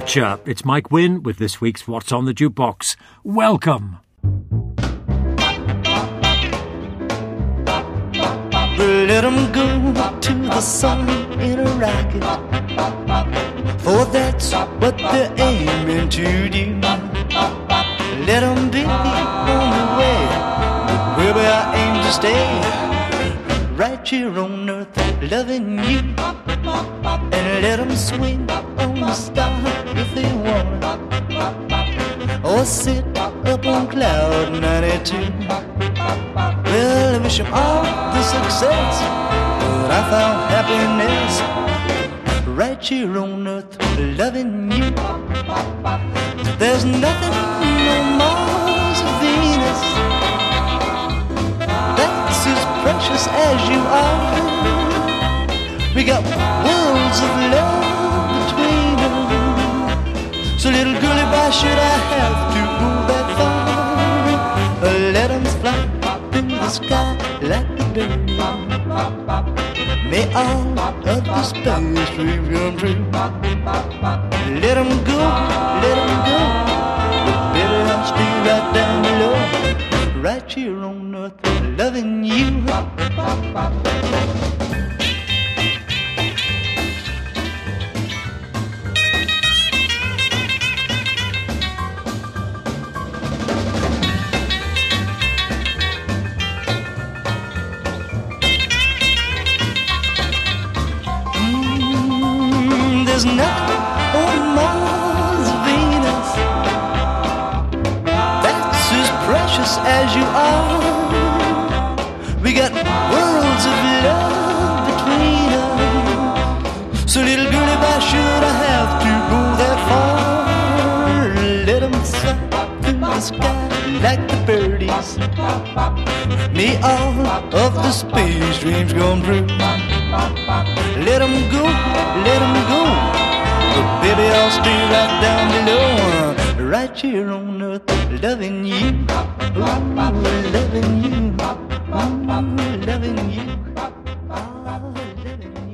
Watcher. It's Mike Wynn with this week's What's on the Jukebox. Welcome. Let them go to the sun in a rocket, for that's what they're aiming to do. Let them be on the way, where we are aim to stay, right here on earth, loving you. And let them swing on the star if they want, or sit up on cloud 92. Well, I wish them all the success, but I found happiness right here on earth, loving you. There's nothing on Mars or Venus that's as precious as you are. We got worlds of love between us, so little girlie, why should I have to go that far? Let them fly in the sky like a bird. May all of the space dreams come true. Let them go, but baby, I'll stay right down below, right here on earth, loving you. There's nothing on Mars or Venus that's as precious as you are. We got worlds of love between us, so little girlie, why should I have to go that far? Let them fly through the sky like the birdies. May all of the space dreams come true. Let them go, but baby, I'll stay right down below, right here on earth, loving you. Ooh, loving you. Ooh, loving you. Oh, loving you.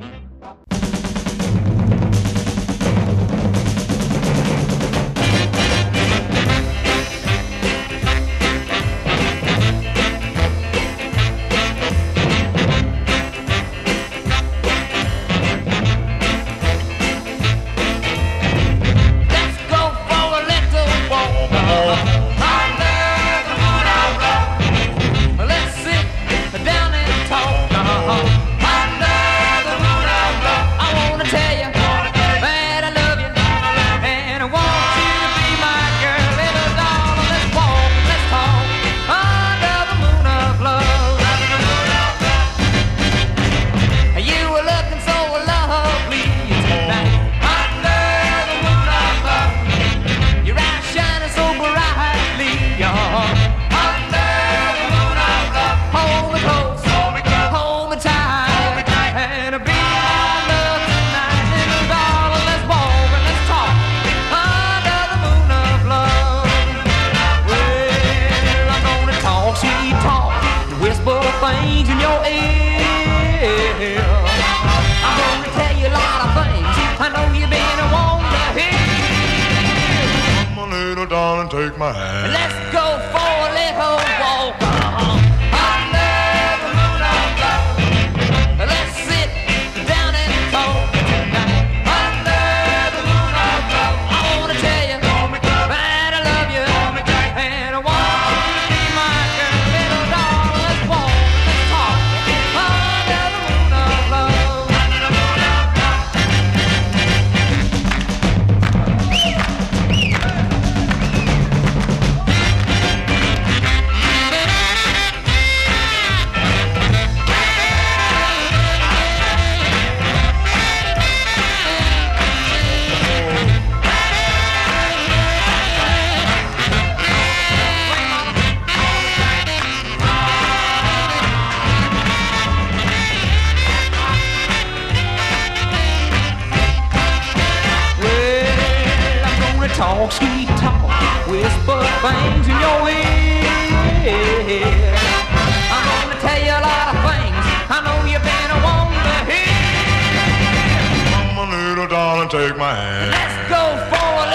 Let's sit down and talk. darling, take my hand. Let's go for a little walk under the moon of love. Let's sit down and talk tonight under the moon of love. I wanna tell you that I love you and I want you to be my girl, little darling. Let's walk, let's talk under the moon of love. Under the moon of love. Talk, sweet talk, whisper things in your ear. I'm gonna tell you a lot of things I know you've been wanting to hear. Come on, little darling, take my hand. Let's go for a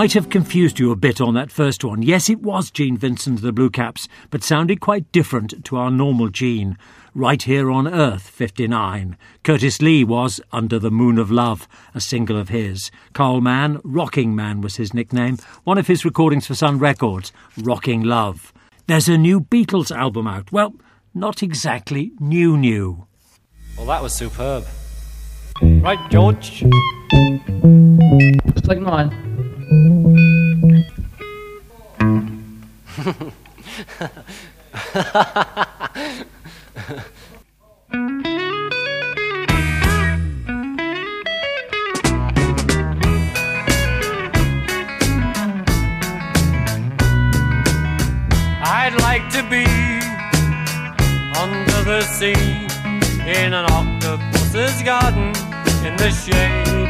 might have confused you a bit on that first one. Yes, it was Gene Vincent of the Blue Caps, but sounded quite different to our normal Gene. Right Here on Earth, 59. Curtis Lee was Under the Moon of Love, a single of his. Carl Mann, Rocking Man was his nickname. One of his recordings for Sun Records, Rocking Love. There's a new Beatles album out. Well, not exactly new. Well, that was superb. Right, George? Just like mine. I'd like to be under the sea in an octopus's garden in the shade.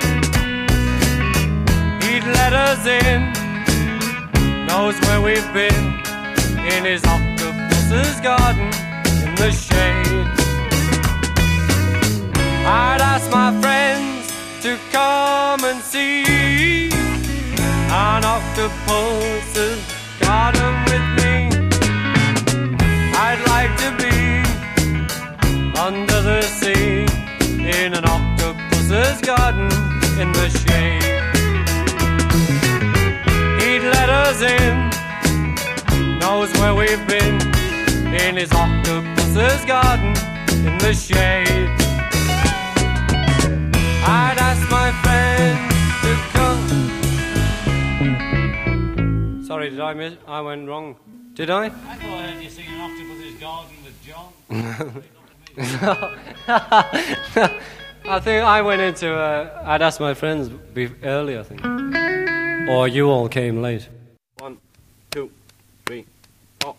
He'd let us in, knows where we've been, in his octopus's garden in the shade. I'd ask my friends to come and see an octopus's garden with me. I'd like to be under the sea in an octopus's garden in the shade. He'd let us in, knows where we've been, in his octopus's garden in the shade. I'd ask my friends to come. Sorry, did I miss? I went wrong. Did I? I thought I heard you sing an octopus's garden with John. I think I went into. I'd asked my friends earlier, I think. Or you all came late. 1, 2, 3, 4.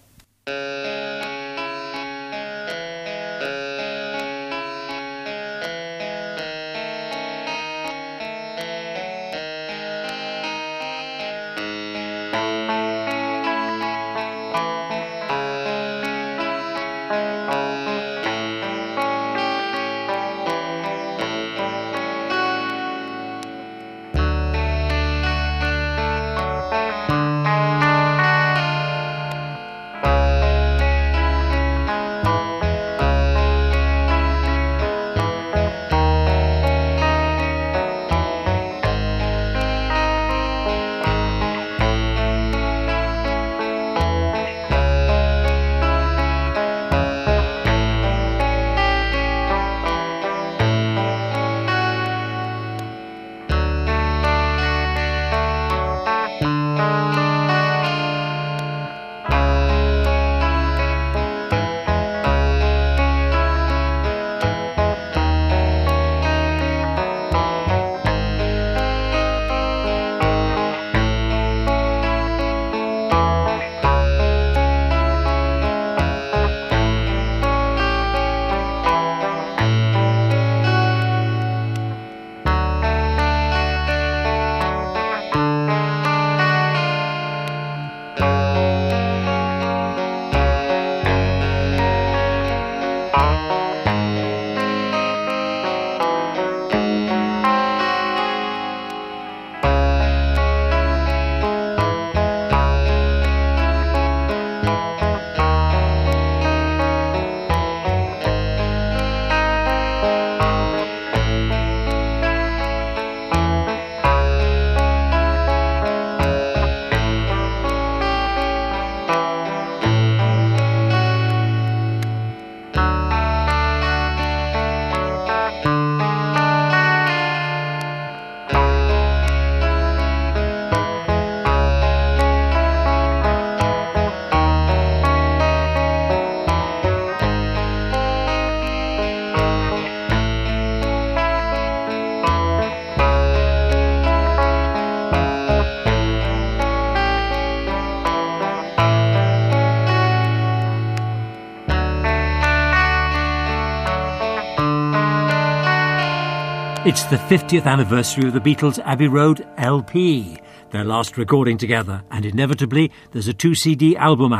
It's the 50th anniversary of the Beatles' Abbey Road LP, their last recording together, and inevitably there's a 2-CD album out,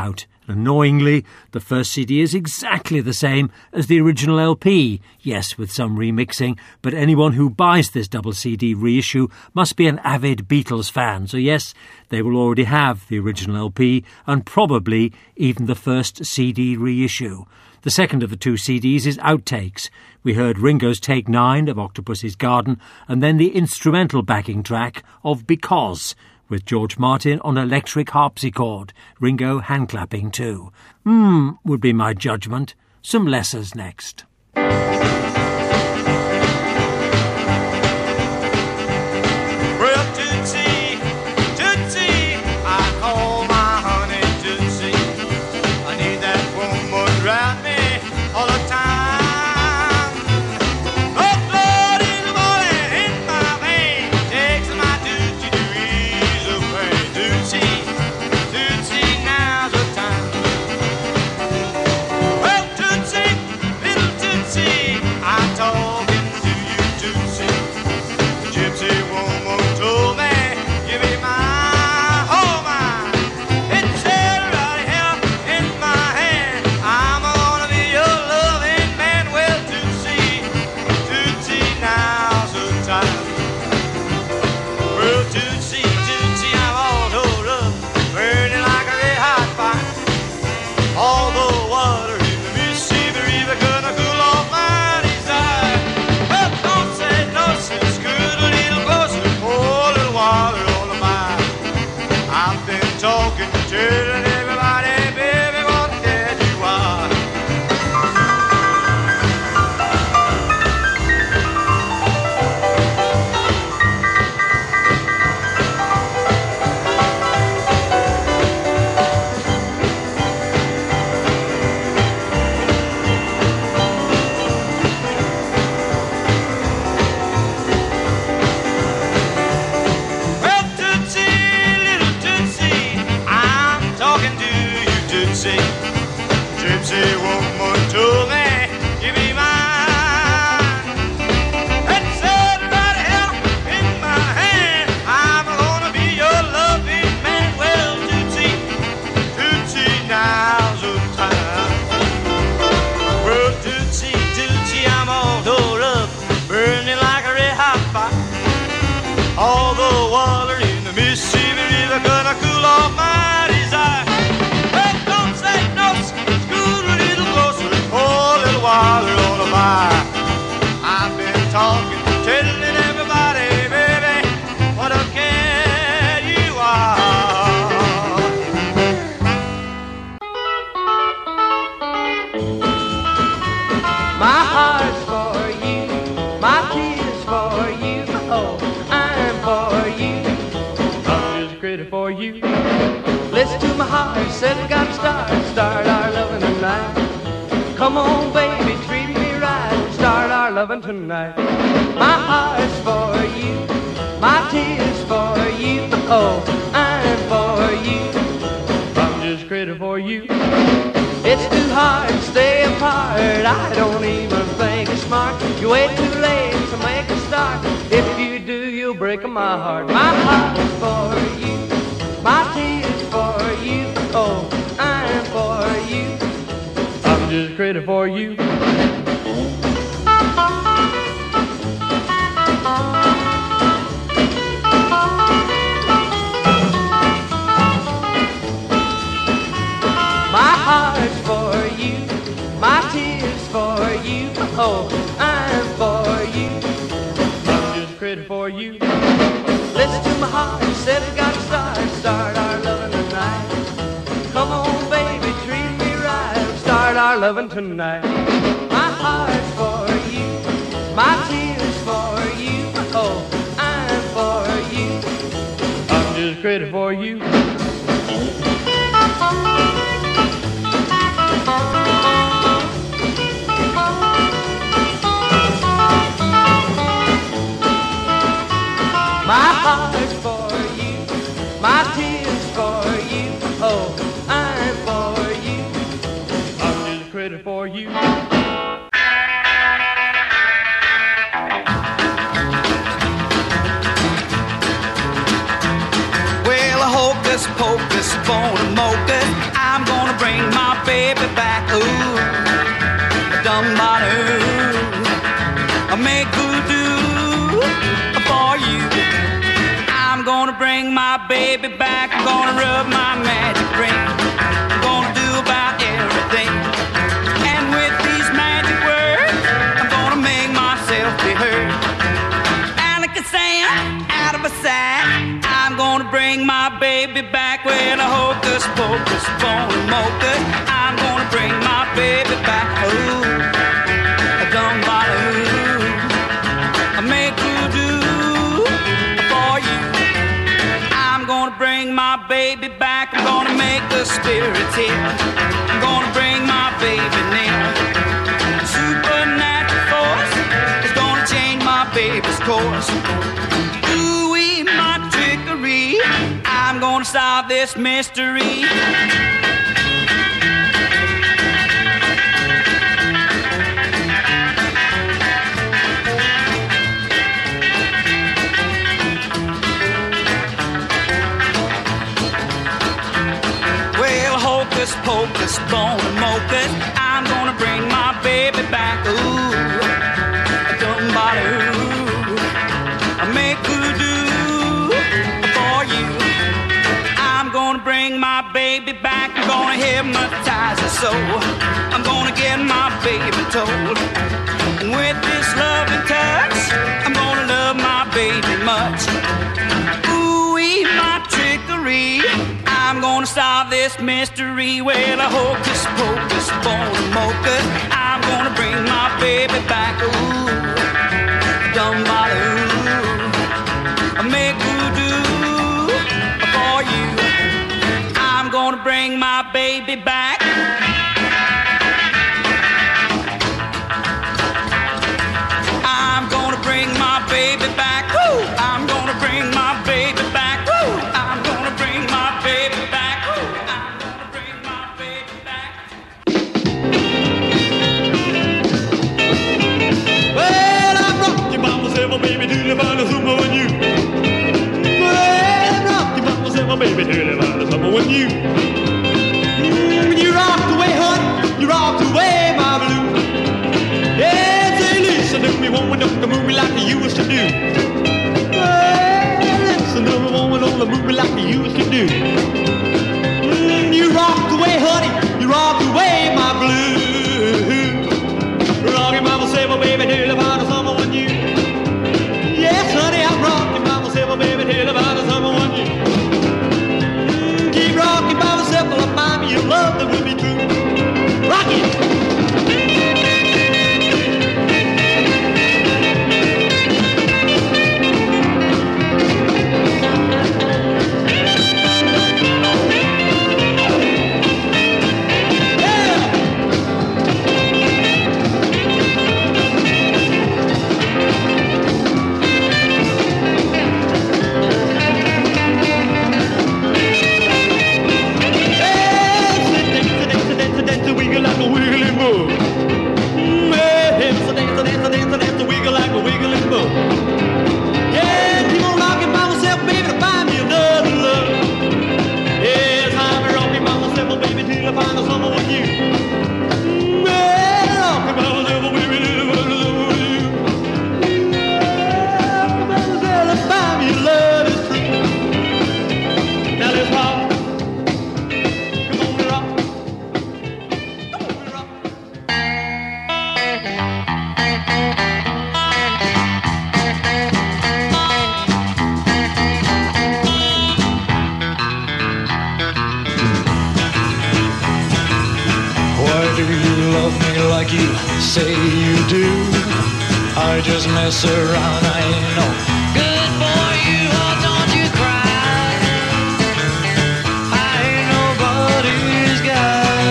Annoyingly, the first CD is exactly the same as the original LP, yes, with some remixing, but anyone who buys this double CD reissue must be an avid Beatles fan, so yes, they will already have the original LP and probably even the first CD reissue. The second of the two CDs is Outtakes. We heard Ringo's Take 9 of Octopus's Garden and then the instrumental backing track of Because, with George Martin on electric harpsichord, Ringo hand-clapping too. Would be my judgment. Some lessers next. Well, Tootsie, Tootsie, I call my honey Tootsie. I need that woman around me all the time. Oh, blood in the morning in my vein takes my Tootsie to ease the pain. Tootsie, Tootsie, now's the time. Well, Tootsie, little Tootsie, I'm talking to you, Tootsie. The gypsy woman told me, give me my, oh my. It said right here in my hand, I'm gonna be your loving man. Well, Tootsie, Tootsie, now's the time. Well, Tootsie, Tootsie, I'm all tore up, burning like a red hot fire. All the water in the Mississippi River gonna cool off my desire. Well, don't say no, since scoot a little closer, pour a little water on the fire. I've been talking, telling everybody, baby, what did you want? Well, Tootsie, little Tootsie, I'm talking to you, Tootsie. Gypsy woman told me, give me mine. It said right here in my hand, I'm gonna be your loving man. Well, Tootsie, Tootsie, now's the time. Well, Tootsie, Tootsie, I'm all tore up, burning like a red hot fire. All the water in the Mississippi River gonna cool off my desire. Well, don't say no, scoot a little closer, pour a little water on the fire. I've been talking, telling everybody, baby, what a cat you are. My heart's for you, my tears for you. Oh, I'm for you. I'm just crazy for you. Listen to my heart, said we gotta start our loving tonight. Come on, baby, treat me right, start our loving tonight. My heart's for you, my tears for you. Oh, I'm for you. I'm just crazy for you. It's too hard to stay apart. I don't even think it's smart. You wait too late to make a start. If you do, you'll break my heart. My heart's for you, my tears for you. Oh, I'm for you. I'm just crazy for you. My heart's for you, my tears for you. Oh, I'm for you. I'm just crazy for you. Listen to my heart, said we gotta start our loving tonight. Come on, baby, treat me right, start our loving tonight. My heart's for you, my tears for you. Oh, I'm for you. I'm just crazy for you. My heart's for you, my tears for you. Oh, I'm for you. I'm just crazy for you. Well, I hope this baby back. I'm gonna rub my magic ring. I'm gonna do about everything. And with these magic words, I'm gonna make myself be heard. Alakazam, out of a sack, I'm gonna bring my baby back. Well, a hocus pocus, bone mocha, I'm gonna bring my baby back. Ooh, a dumbaloo, I make voodoo for you. I'm gonna bring my baby back. I'm gonna make the spirits here. I'm gonna bring my baby near. Supernatural force is gonna change my baby's course. Ooh-wee, my trickery, I'm gonna solve this mystery. Hocus pocus, bone and mochas, I'm gonna bring my baby back. Ooh, a dumbaloo, I make voodoo for you. I'm gonna bring my baby back. I'm gonna hypnotize her soul. I'm gonna get my baby told. With this loving touch, I'm gonna love my baby much. Ooh-wee, my trickery, I'm gonna solve this mystery. Well, a hocus pocus, bone and mocha, I'm gonna bring my baby back. Ooh, dumbaloo, I make voodoo for you. I'm gonna bring my baby back. I'm gonna bring my baby back. Ooh, I'm gonna bring my baby back. Ooh, I'm gonna bring my baby back. Ooh, I'm gonna bring my baby back. Well, I rocked your mama, said my baby, do you find a summer when you? Well, I rocked your mama, said my baby, do you find a summer when you? When you rocked away, honey, you rocked away my blue. Yeah, say, listen to me, woman, don't come move me like you used to do. Well, listen to me, woman, don't move me like you used to do. You rocked away, honey, you rocked away my blue. Rock your mama, say my baby, till about the summer when you. Yes, honey, I rock your mama, say my baby, till about the summer when you. Keep rocking by myself, till I find me your love that will be true. Rock it! like you say you do. I just mess around, I ain't no good for you. Oh, don't you cry, I ain't nobody's guy.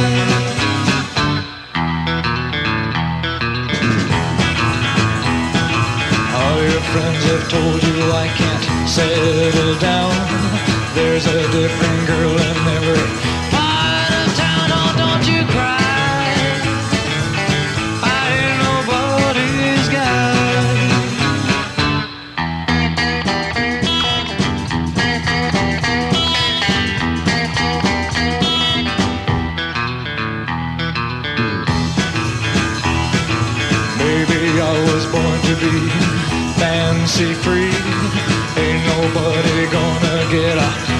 All your friends have told you I can't settle down. There's a different girl in every part of town. Oh, don't you cry, be fancy free. Ain't nobody gonna get a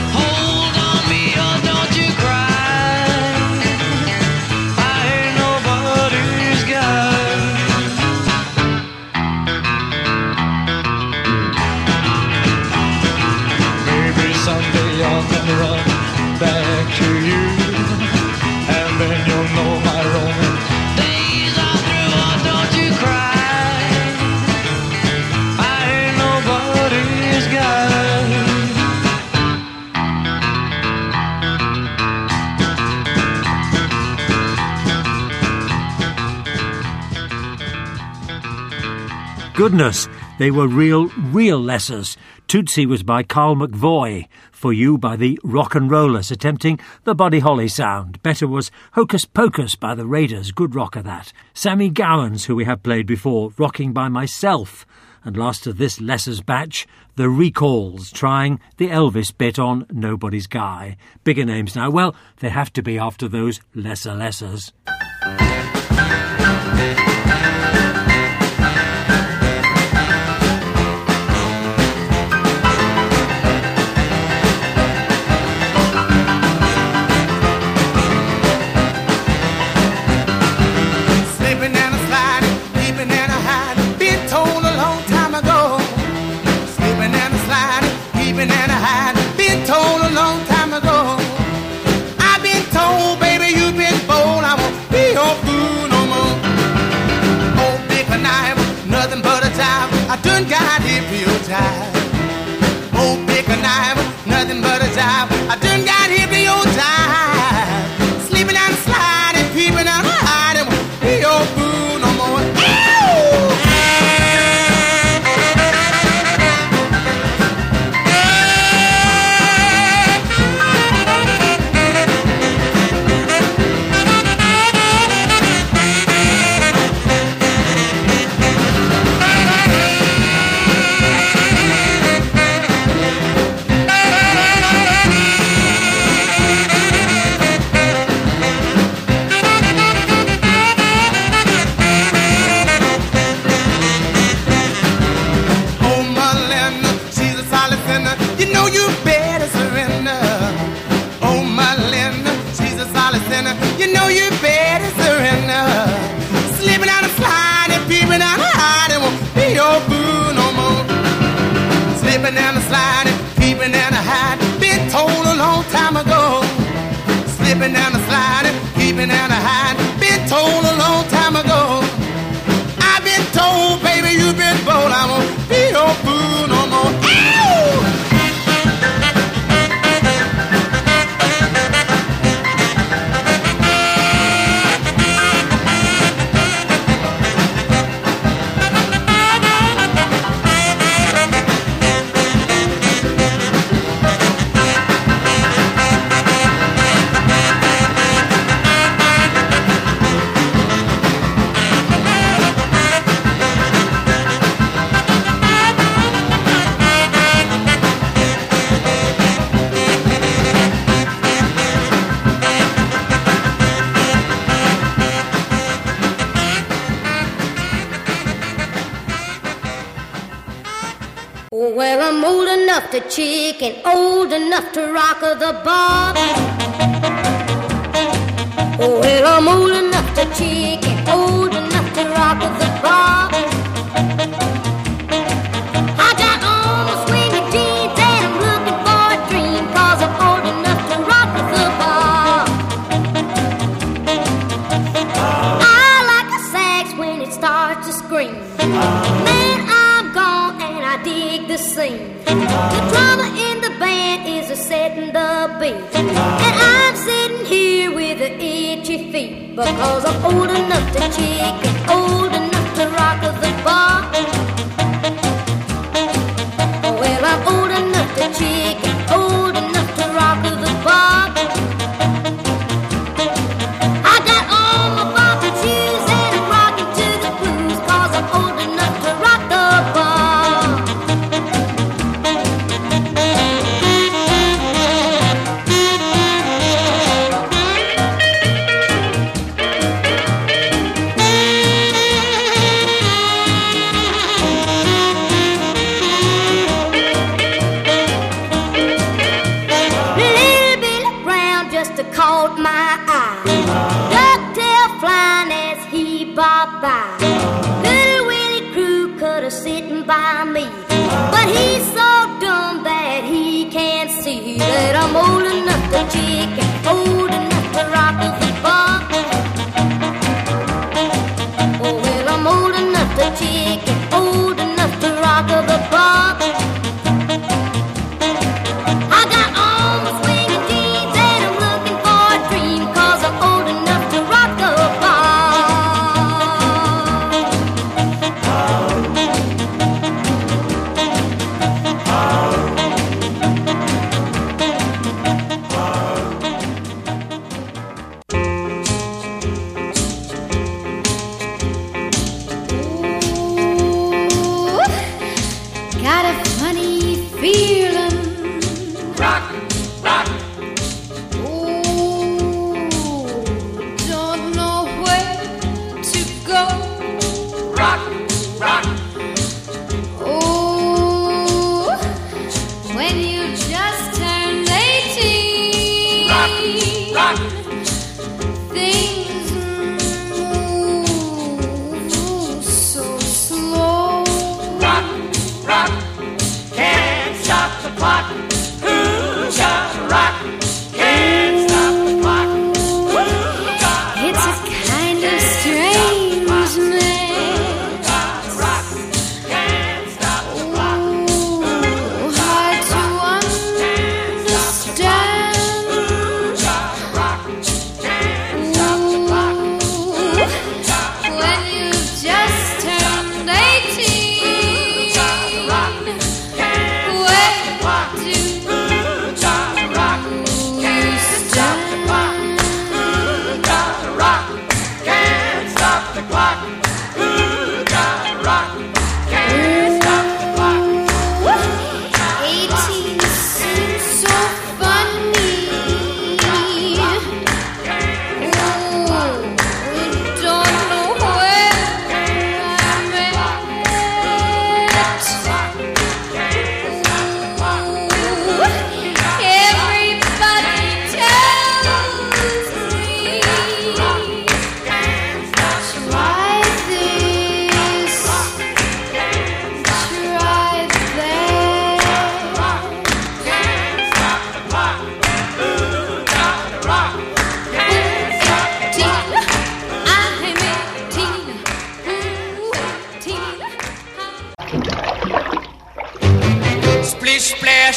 goodness, they were real lessers. Tootsie was by Carl McVoy. For You by the Rock and Rollers, attempting the Buddy Holly sound. Better was Hocus Pocus by the Raiders, good rocker that. Sammy Gowans, who we have played before, Rocking by Myself. And last of this Lessers batch, the Recalls, trying the Elvis bit on Nobody's Guy. Bigger names now. Well, they have to be after those lesser lessers. I done got hypnotized. Oh, pick a knife, nothing but a jive. I done got hypnotized. Sleeping down the slide and peeping out the hide. And won't be your boo no more. Down the slide and peeping down the hide. Been told a long time ago. Slipping down the slide and peeping down the hide. Been told a long time ago. I've been told, baby, you've been bold. I won't be your boo no more. Well, I'm old enough to chick and old enough to rock the bob. Oh, well, I'm old enough to chick and old enough to rock the bob. I got on my swinging jeans and I'm looking for a dream, 'cause I'm old enough to rock the bob. I like a sax when it starts to scream. Man, I'm gone and I dig the scene. The drummer in the band is a setting the beat, and I'm sitting here with the itchy feet, because I'm old enough to chick and old enough to rock the bar. Well, I'm old enough to chick and old enough to rock the bar. I got on my bumper shoes and I'm rocking to the blues, 'cause I'm old enough to rock the bar. Caught my eye, ducktail flying as he bobbed by. Little Willie Crew could have sitting by me, but he's so dumb that he can't see that I'm old enough to chick and old enough to rock the bar. Oh, well, I'm old enough to chick and old enough to rock the bar. I got on my swinging jeans and I'm looking for a dream, 'cause I'm old enough to rock the bar.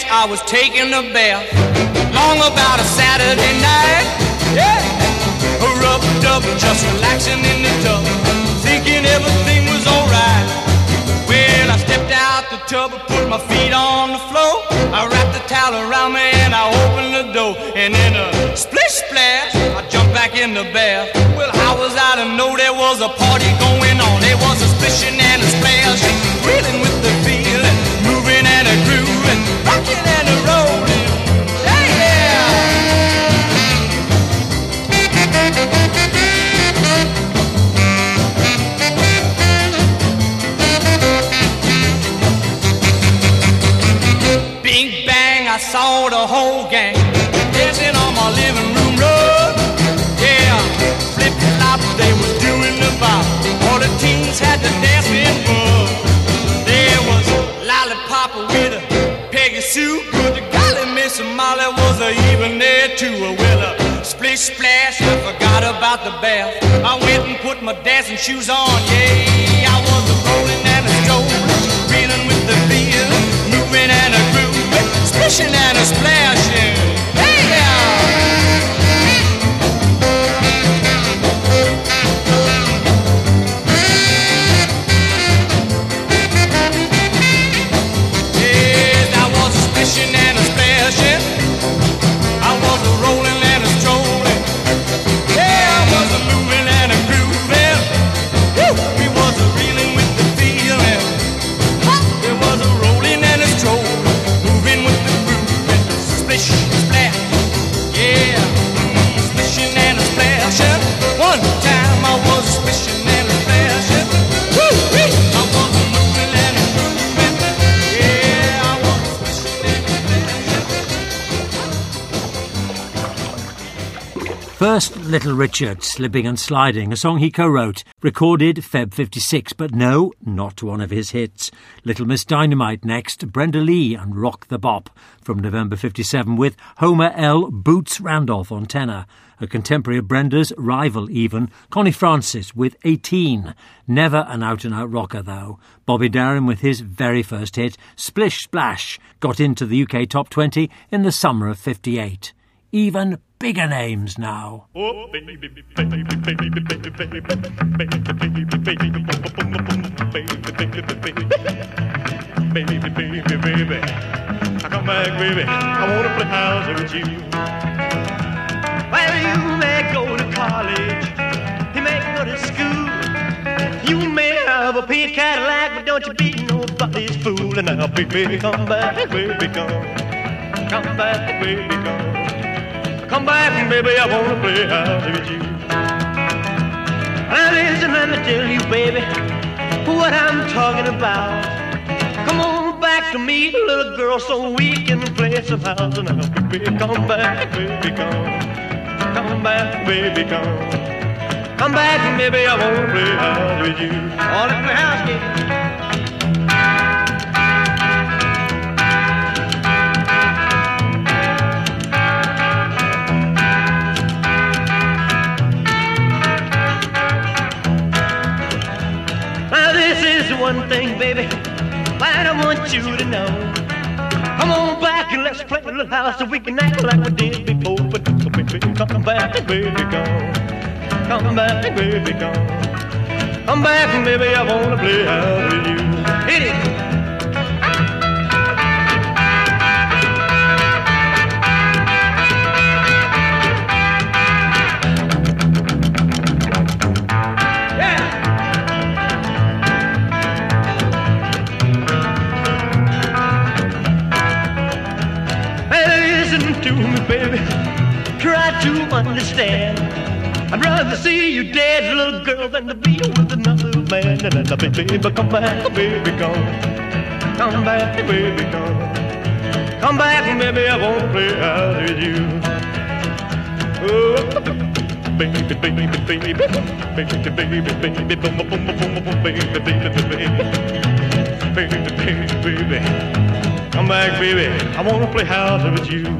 I was taking a bath. Long about a Saturday night. Yeah. Rubbed up, just relaxing in the tub, thinking everything was alright. Well, I stepped out the tub and put my feet on the floor. I wrapped the towel around me and I opened the door. And in a splish splash, I jumped back in the bath. Well, how was I to know there was a party going on? There was a splishing and a splash, reeling with the feeling, moving and a grooving, rocking and a rolling. Hey, yeah! Bing bang, I saw the whole gang dancing on my living room rug. Yeah, flip flop, they was doing the bop. All the teens had to dance in bug. There was Lollipop with a Peggy Sue. Good to golly, Miss Molly was even there too. Well, a splish splash, I forgot about the bath. I went and put my dancing shoes on. Yeah, I was a rolling and a strolling, reeling with the feel, moving and a grooving, splishing and a splashing. Hey, yes, I was a splishing and a splashing. I was a rolling and a strolling. Yeah, I was a moving and a grooving. Woo! We was a reeling with the feeling. It was a rolling and a strolling, moving with the grooving, splish, splash. Yeah, splishing and a splashing. One time I was a splishing and a splashing. Woo-wee! I was a moving and a grooving. Yeah, I was a splishing and a splashing. First, Little Richard, Slipping and Sliding, a song he co-wrote, recorded Feb 56, but no, not one of his hits. Little Miss Dynamite next, Brenda Lee and Rock the Bop, from November 57, with Homer L. Boots Randolph on tenor, a contemporary of Brenda's, rival even, Connie Francis with 18. Never an out-and-out rocker, though. Bobby Darin with his very first hit, Splish Splash, got into the UK Top 20 in the summer of 58. Even bigger names now. Oh, baby, baby, baby, baby, baby, baby, baby, baby, baby. I come back, baby. I wanna play house with you. Well, you may go to college, you may go to school, you may have a pink Cadillac, but don't you be nobody's fool. And now, baby, come back, baby, come back, baby, come. Come back, baby, I wanna play house with you. Now listen, let me tell you, baby, what I'm talking about. Come on back to me, little girl, so we can play some house. Now, baby, come back, baby, come. Come back, baby, come. Come back, baby, I wanna play house with you. All in the house, baby. One thing, baby, I want you to know. Come on back and let's play a little house so we can act like we did before. But baby, come back, baby, come. Come back, baby, come. Come back, baby, I wanna play house with you. Hit it. Baby, try to understand. I'd rather see you dead, little girl, than to be with another man. And baby, come back, baby, come. Come back, baby, come. Come back, baby, I won't play house with you. Oh, baby, baby, baby, baby, baby, baby, baby, boom, boom, boom, boom, boom, baby, baby, baby, baby, baby. Come back, baby, I wanna play house with you.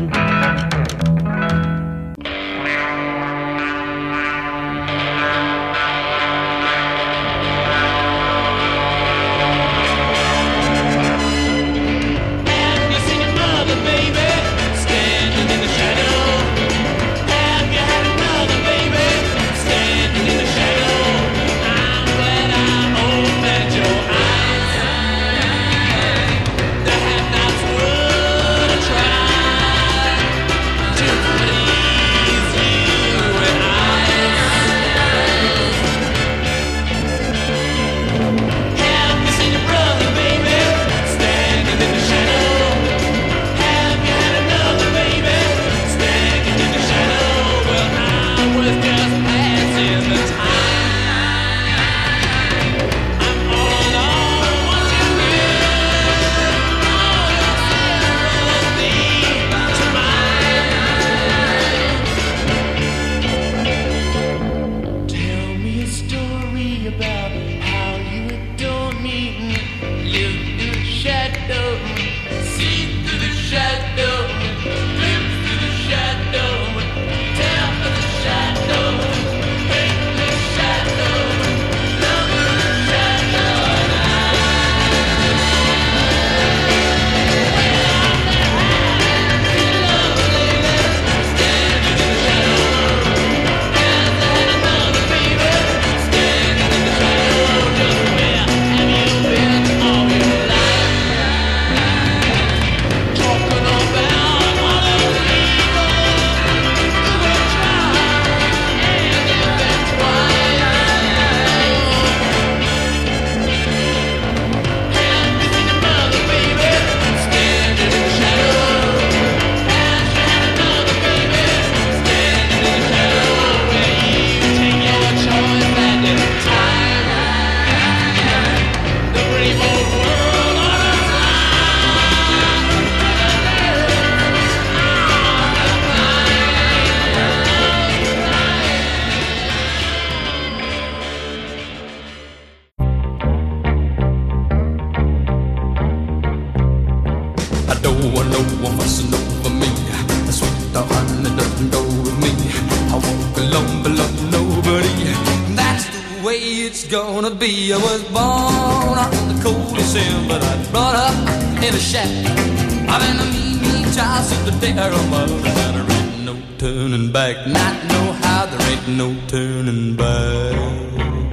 gonna be. I was born on the cold December, I brought up in a shack. I've been a mean child since the day I was born. There ain't no turning back, not know how, there ain't no turning back.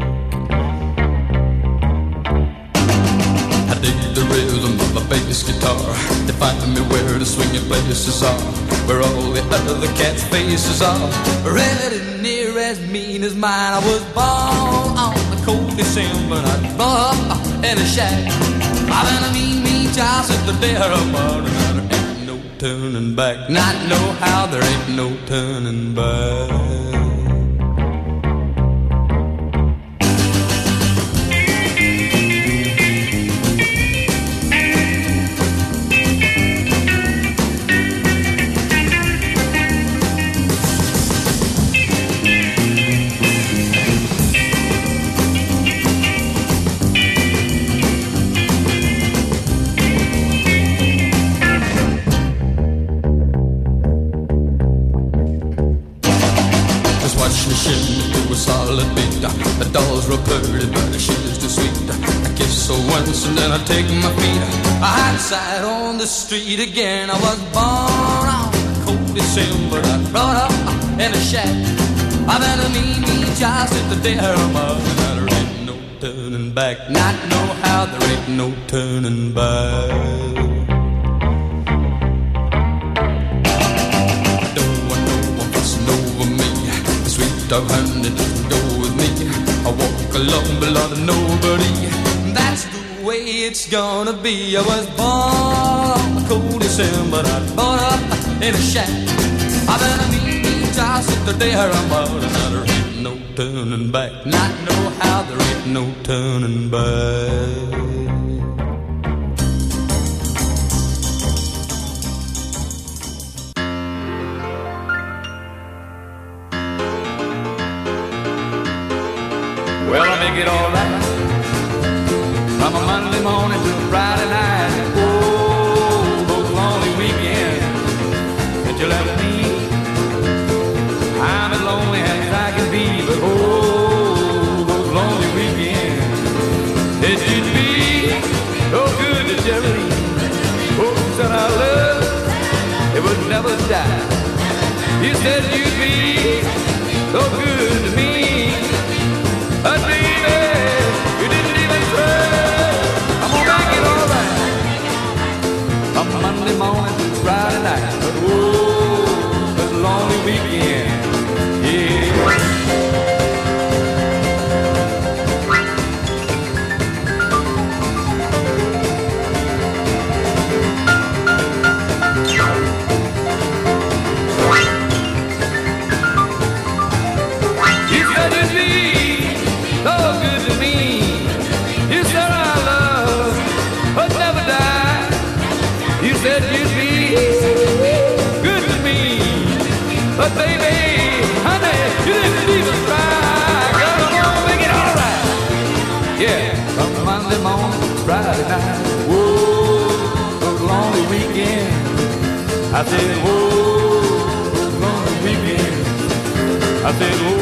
I dig the rhythm of my bass guitar. They find me where the swinging places are, where all the other cats' faces are. Red and near as mean as mine. I was born on the cold December, I brought up in a shack. I've been a mean child since the day I was born. There ain't no turning back, not know how, there ain't no turning back. The dolls were pretty, but the shoes too sweet. I kiss her once and then I take my feet outside on the street again. I was born on a cold December, I brought up in a shack. I've been a mean child since the day I was born. There ain't no turning back, not know how, there ain't no turning back. Dog honey doesn't go with me. I walk alone below nobody. That's the way it's gonna be. I was born on a cold December, I brought up in a shack. I've been a mean child since the day I was born. There ain't no turning back, not know how, there ain't no turning back. Well, I make it all right from a Monday morning to Friday night. Oh, those lonely weekends that you left me, I'm as lonely as I can be. But oh, those lonely weekends, it should be so good to Jerry. Oh, said our love, it would never die. You said you'd be so good to me. But baby, you didn't even try. I'm gonna make it all right from Monday morning to Friday night. But oh, it's a lonely weekend, yeah. You said it'd be so good to me. You said our love would never die. You said you'd be good to me. But baby, honey, you didn't even try. Girl, I'm gonna make it all right. Yeah, from Monday morning to Friday night. Whoa, those lonely weekends. I said, whoa, those lonely weekends. I said, whoa.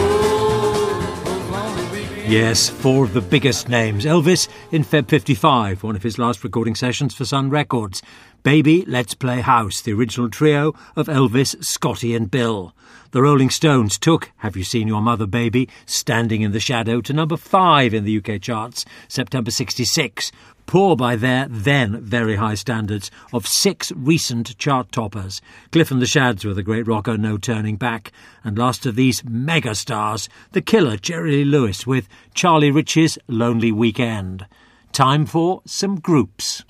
Yes, four of the biggest names. Elvis in Feb 55, one of his last recording sessions for Sun Records. Baby, Let's Play House, the original trio of Elvis, Scotty and Bill. The Rolling Stones took Have You Seen Your Mother, Baby, Standing in the Shadow, to number 5 in the UK charts, September 66. Poor by their then very high standards of 6 recent chart toppers. Cliff and the Shads were the great rocker No Turning Back. And last of these mega stars, the killer Jerry Lee Lewis with Charlie Rich's Lonely Weekend. Time for some groups.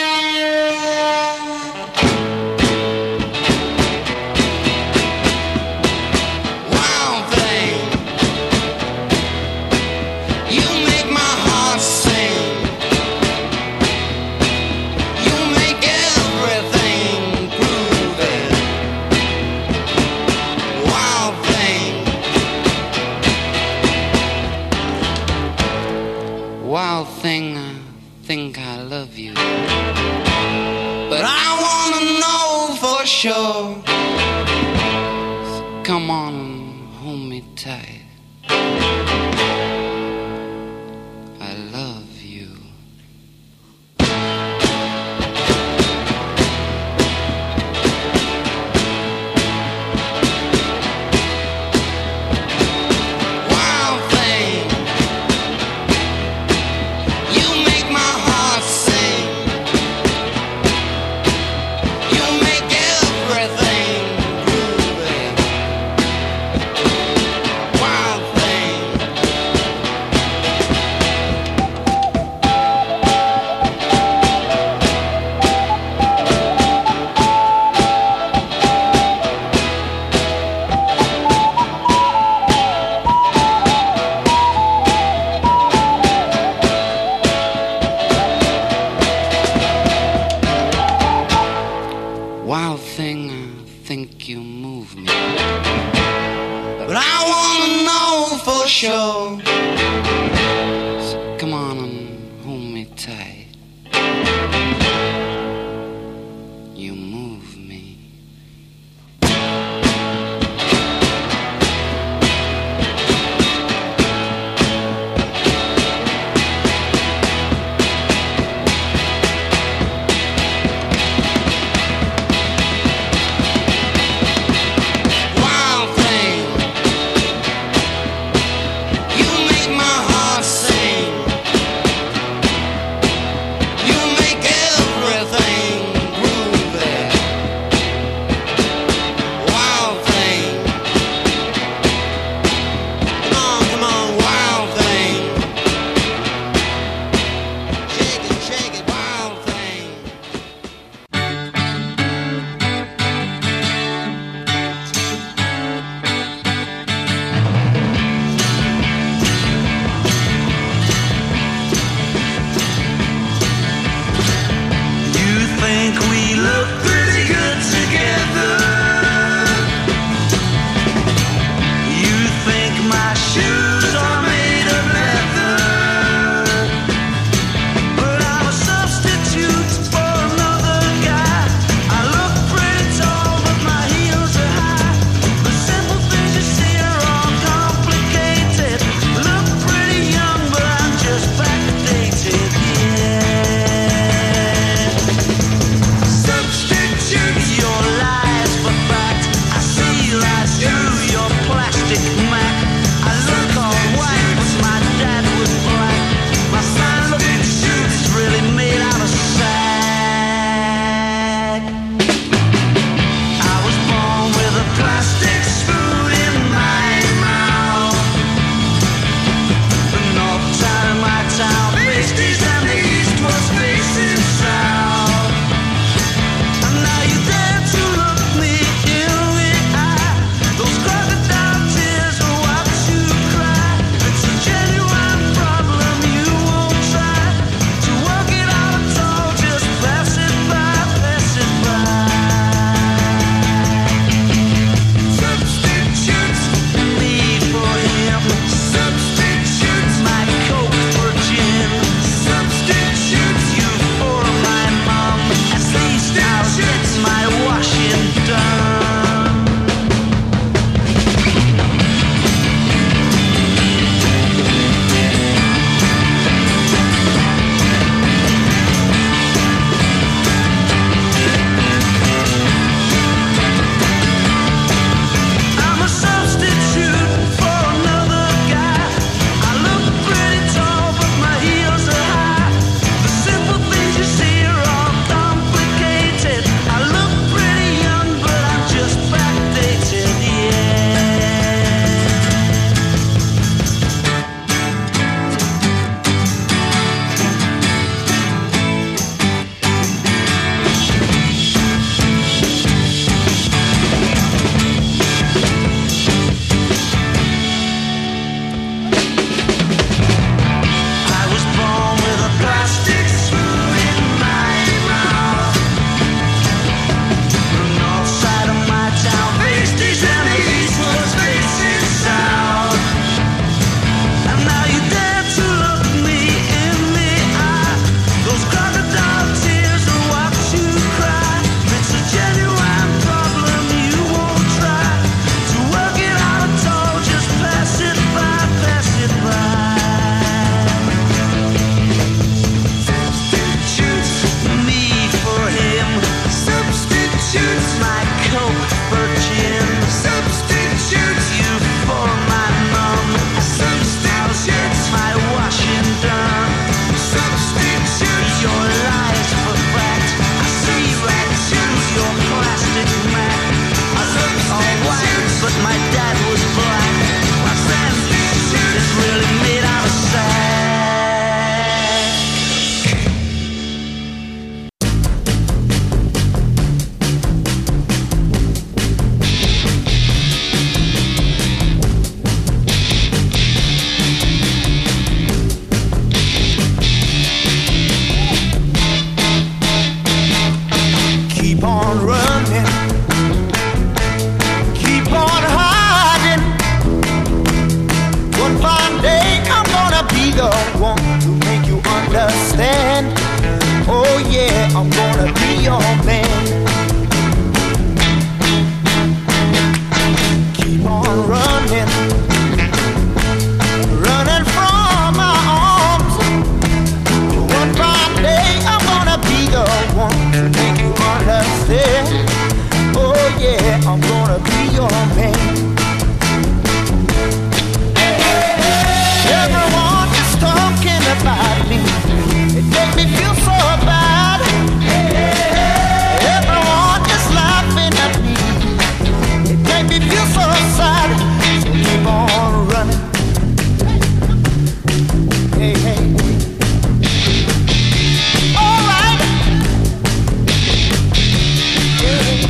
Wild thing, I think I love you, but I wanna know for sure. So come on and hold me tight. sure. So come on and hold me tight. You move me. Substitute gonna be the one to make you understand. Oh yeah, I'm gonna be your man. Keep on running, running from my arms. One fine day I'm gonna be the one to make you understand. Oh yeah, I'm gonna be your man. Everyone is talking about me. It makes me feel so bad. Everyone is laughing at me. It makes me feel so sad. So keep on running. Hey, hey. All right. Yeah.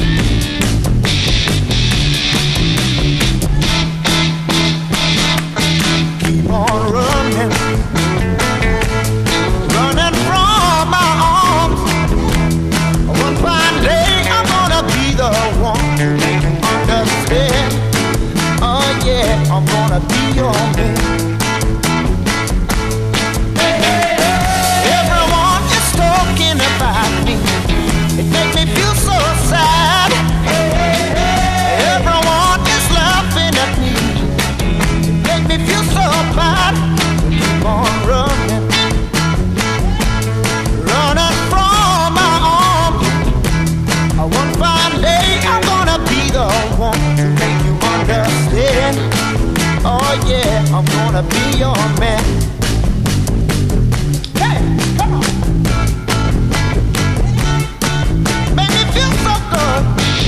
Keep on running, running from my arms. One fine day I'm gonna be the one to make you understand. Oh yeah, I'm gonna be your man. Everyone is talking about me. It makes me feel so sad. Everyone is laughing at me. Make me feel so bad. Keep on running, running from my arms. One fine day I'm gonna be the one to make you understand. Oh yeah, I'm gonna be your man. Hey, come on. Make me feel so good.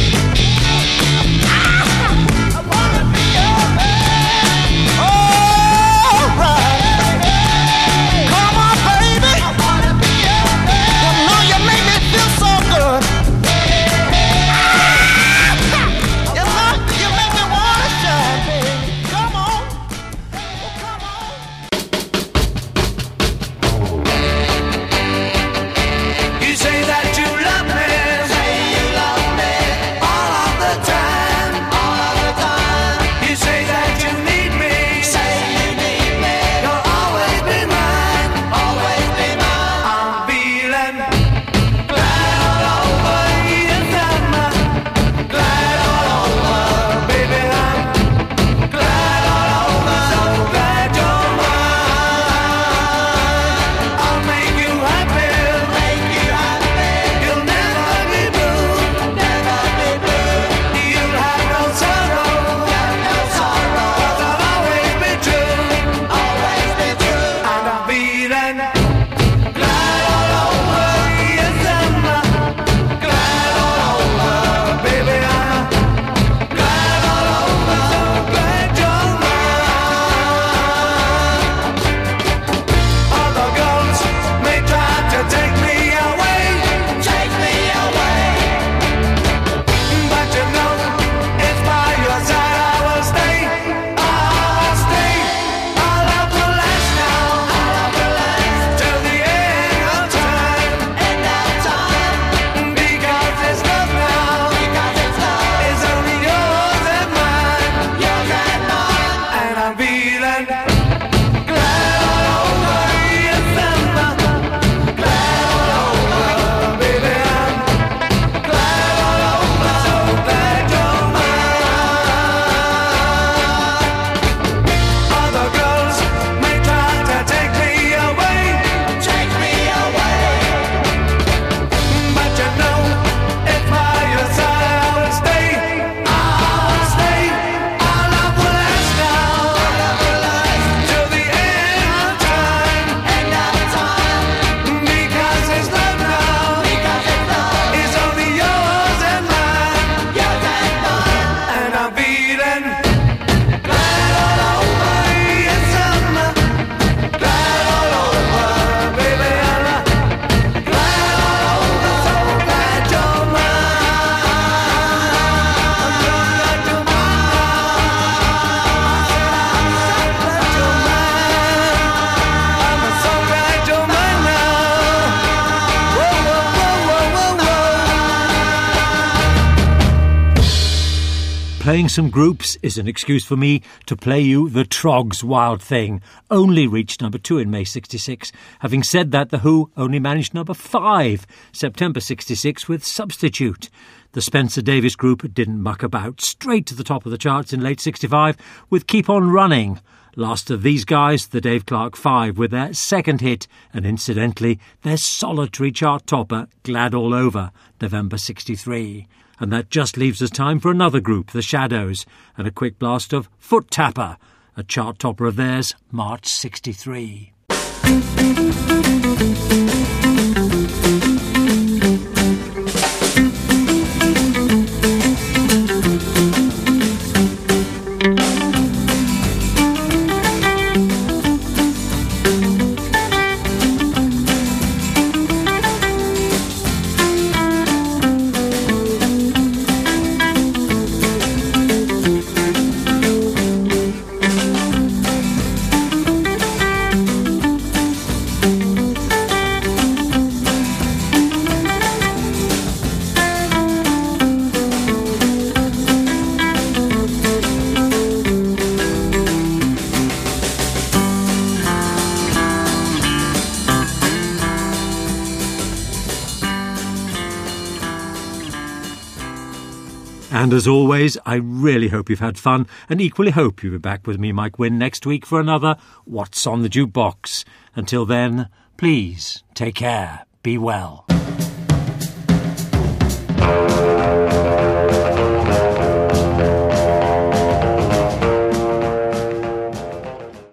I wanna be your man. All right. Come on, baby. I wanna be your man. You know you make me feel so good. Yes, sir. You make me wanna shine, baby. Come on. Oh, come on. You say that you love me. Say you love me all of the time. All of the time. You say that you need me. Say you need me. You'll always be mine. Always be mine. I'm feeling glad all over. Yes, I'm glad all over, baby. I'm glad all over. So glad you're mine. I'll make you happy. Make you happy. You'll never be blue. Never be blue. You'll have no sorrow. Have no sorrow. 'Cause I'll always be true. Always be true. And I'm feeling glad all over. Yes, I'm glad all over, baby. I'm glad all over. So glad you're mine. Other girls may try to take me away. Take me away. But you know, it's by your side I will stay. I'll stay. Our love will last now. Our love will last till the end of time. End of time. Because it's love now. Because it's love. It's only yours and mine. Yours and mine. And I'm feeling glad all over. Yes, I'm glad all over, baby. I'm glad all over. So glad you're mine. Other girls may try to take me away. Take me away. But you know, if by your side I will stay. I'll stay. Our love will last now. Our love will last playing some groups is an excuse for me to play you The Troggs' Wild Thing. Only reached number 2 in May 66. Having said that, The Who only managed number 5, September 66, with Substitute. The Spencer Davis Group didn't muck about. Straight to the top of the charts in late 65 with Keep On Running. Last of these guys, the Dave Clark 5, with their second hit, and incidentally, their solitary chart topper, Glad All Over, November 63. And that just leaves us time for another group, The Shadows, and a quick blast of Foot Tapper, a chart topper of theirs, March 63. And as always, I really hope you've had fun, and equally hope you'll be back with me, Mike Wynn, next week for another What's on the Jukebox. Until then, please take care, be well.